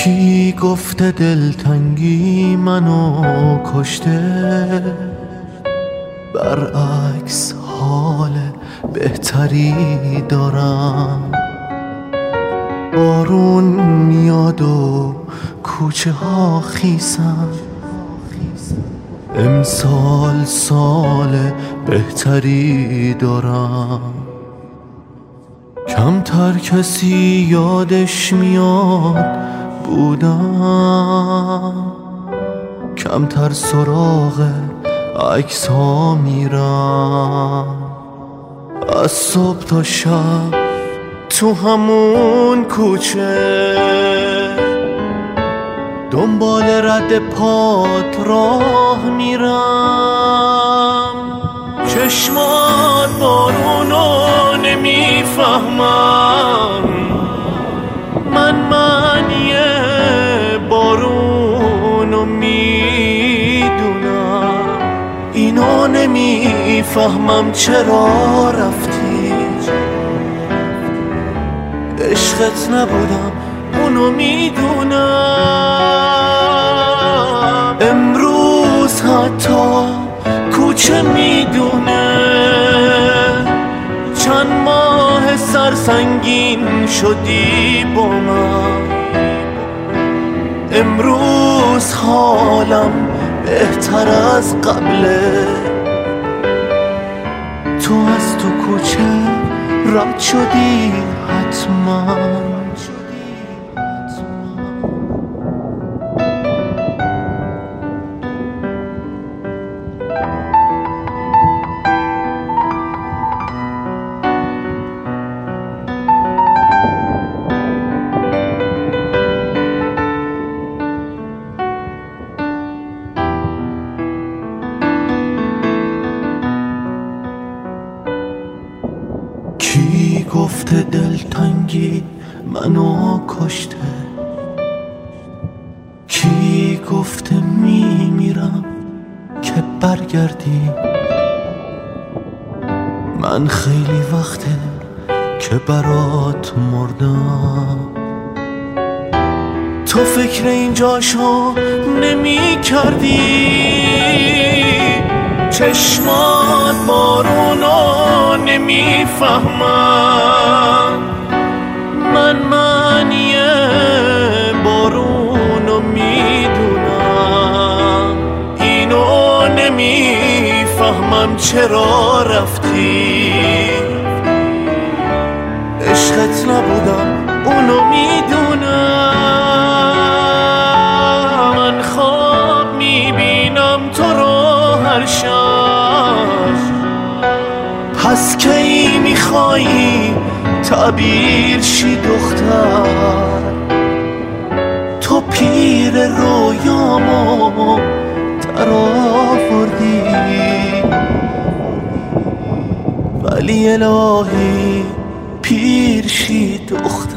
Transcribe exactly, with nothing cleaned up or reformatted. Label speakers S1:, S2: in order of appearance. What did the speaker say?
S1: کی گفته دلتنگی منو کشته؟ برعکس حال بهتری دارم. بارون میاد و کوچه ها خیسن، امسال سال بهتری دارم. کمتر کسی یادش میاد بودم، کمتر سراغ عکس ها میرم. از صبح تا شب تو همون کوچه دنبال رد پات راه میرم. چشمات بارونو نمیفهمم، من معنی بارونو میدونم. اینو نمیفهمم چرا رفتی، عشقت نبودم اونو میدونم. امروز حتی کوچه میدونه چند ماه سرسنگین شدی با من. امروز حالم بهتر از قبله، تو از تو کوچه رد شدی حتما. کی گفته دلتنگی منو کشته؟ کی گفته میمیرم که برگردی؟ من خیلی وقته که برات مردم، تو فکر اینجاشو نمی کردی. چشمات بارونو نمیفهمم، من معنی بارونو میدونم. اینو نمیفهمم چرا رفتی، عشقت نبودم اونو میدونم. من خواب میبینم تو رو هر شب، پس کی میخوایی تعبیر شی دختر؟ تو پیر رویامو در آوردی، ولی الهی پیر شی دختر.